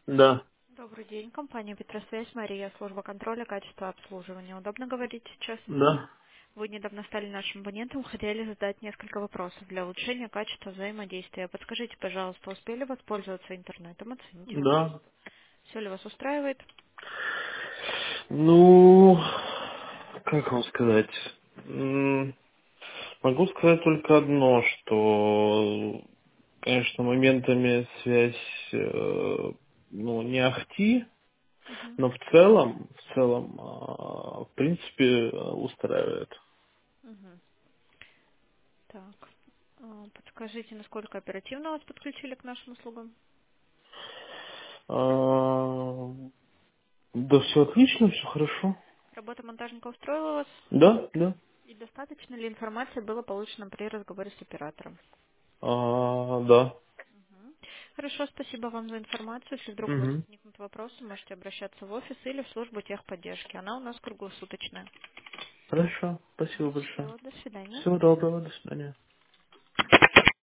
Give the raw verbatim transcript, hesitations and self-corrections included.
Да, Добрый день, компания Петросвязь, Мария, служба контроля качества обслуживания. Удобно говорить сейчас? да, Вы недавно стали нашим абонентом, хотели задать несколько вопросов для улучшения качества взаимодействия. Подскажите, пожалуйста, успели воспользоваться интернетом, оценить его да. качество? Все ли вас устраивает? Ну, как вам сказать? М, Могу сказать только одно, что, конечно, моментами связь, э, ну, не ахти, Мгм. но в целом, в целом, а, в принципе, э, устраивает. Мгм. Так, а, подскажите, насколько оперативно вас подключили к нашим услугам? А, Да, все отлично, все хорошо. Работа монтажника устроила вас? Да, да. И достаточно ли информации было получено при разговоре с оператором? А, да. Мгм. Хорошо, спасибо вам за информацию. Если вдруг у вас Мгм. возникнут вопросы, можете обращаться в офис или в службу техподдержки. Она у нас круглосуточная. Хорошо, спасибо большое. Все, до свидания. Всего доброго, до свидания.